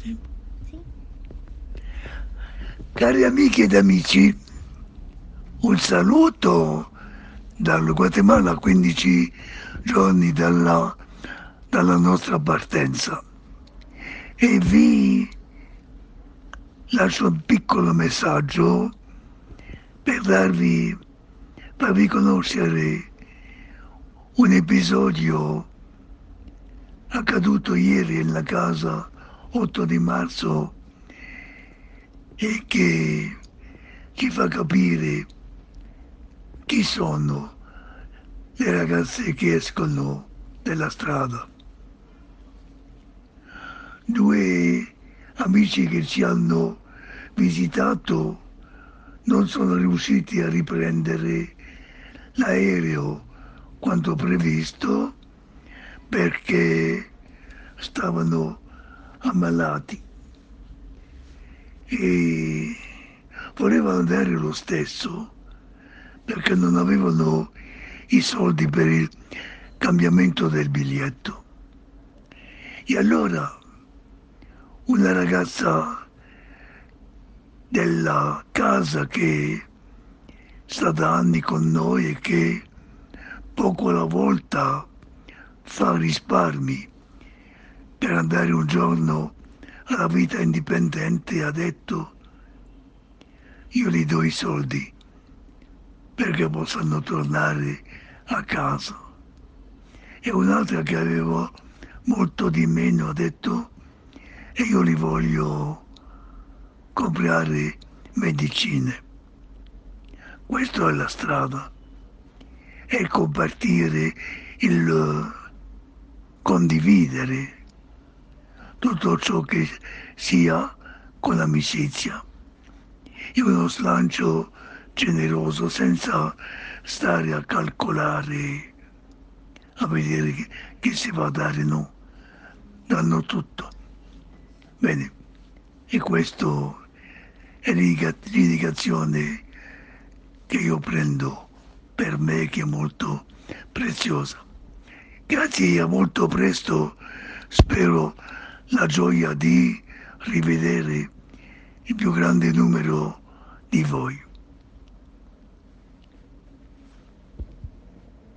Sì. Sì? Cari amiche ed amici, un saluto dal Guatemala a 15 giorni dalla nostra partenza e vi lascio un piccolo messaggio per farvi conoscere un episodio accaduto ieri nella casa 8 di marzo e che ci fa capire chi sono le ragazze che escono dalla strada. Due amici che ci hanno visitato non sono riusciti a riprendere l'aereo quanto previsto perché stavano ammalati e volevano andare lo stesso perché non avevano i soldi per il cambiamento del biglietto. E allora una ragazza della casa che sta da anni con noi e che poco alla volta fa risparmi per andare un giorno alla vita indipendente, ha detto io gli do i soldi perché possano tornare a casa. E un'altra che aveva molto di meno ha detto e io li voglio comprare medicine. Questa è la strada, è il compartire, il condividere tutto ciò che sia con amicizia e uno slancio generoso senza stare a calcolare, a vedere che si va a dare, no, danno tutto. Bene, e questo è l'indicazione che io prendo per me che è molto preziosa. Grazie e a molto presto, spero la gioia di rivedere il più grande numero di voi.